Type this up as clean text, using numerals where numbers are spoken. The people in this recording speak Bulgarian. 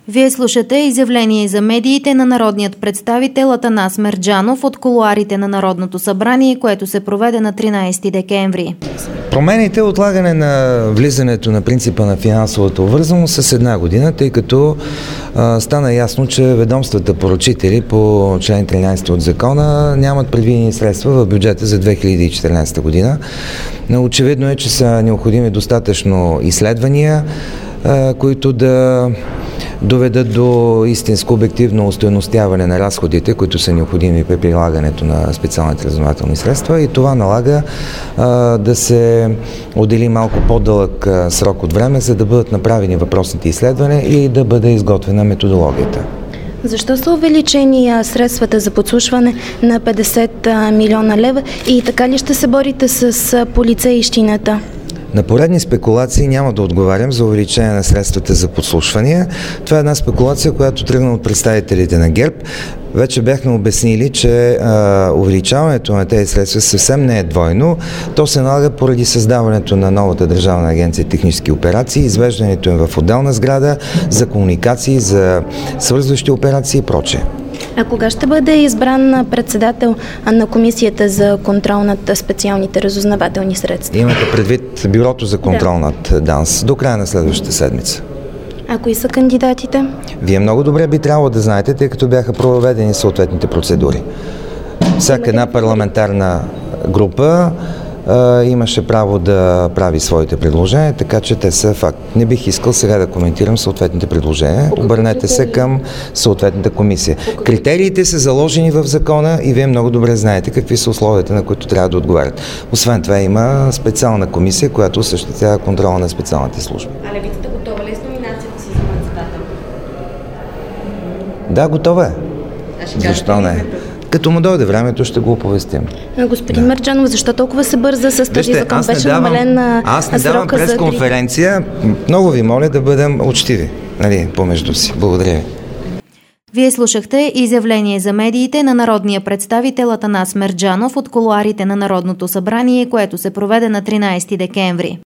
Вие слушате изявление за медиите на народният представител Атанас Мерджанов от кулоарите на Народното събрание, което се проведе на 13 декември. Промените, отлагане на влизането на принципа на финансовата обвързаност с една година, тъй като стана ясно, че ведомствата поръчители по член 13 от закона нямат предвидени средства в бюджета за 2014 година. Но очевидно е, че са необходими достатъчно изследвания, които да доведат до истинско обективно остойностяване на разходите, които са необходими при прилагането на специалните разузнавателни средства, и това налага да се отдели малко по-дълъг срок от време, за да бъдат направени въпросните изследвания и да бъде изготвена методологията. Защо са увеличени средствата за подслушване на 50 милиона лева и така ли ще се борите с полицейщината? На поредни спекулации няма да отговарям за увеличение на средствата за подслушвания. Това е една спекулация, която тръгна от представителите на ГЕРБ. Вече бяхме обяснили, че увеличаването на тези средства съвсем не е двойно. То се налага поради създаването на новата Държавна агенция технически операции, извеждането им в отделна сграда за комуникации, за свързващи операции и прочее. А кога ще бъде избран председател на Комисията за контрол над специалните разузнавателни средства? Имате предвид Бюрото за контрол над ДАНС до края на следващата седмица. А кои са кандидатите? Вие много добре би трябвало да знаете, тъй като бяха проведени съответните процедури. Всяка една парламентарна група имаше право да прави своите предложения, така че те са факт. Не бих искал сега да коментирам съответните предложения. Обърнете се към съответната комисия. Критериите са заложени в закона и вие много добре знаете какви са условията, на които трябва да отговарят. Освен това има специална комисия, която осъществява контрола на специалните служби. А левицата готова ли е с номинацията си за председател? Да, готова е. Защо не? Като му дойде времето, ще го оповестим. Господин Мерджанов, защо толкова се бърза с този закон? Беше намален аз не давам пресконференция. Много ви моля да бъдем учтиви, помежду си. Благодаря ви. Вие слушахте изявление за медиите на народния представител Атанас Мерджанов от кулоарите на Народното събрание, което се проведе на 13 декември.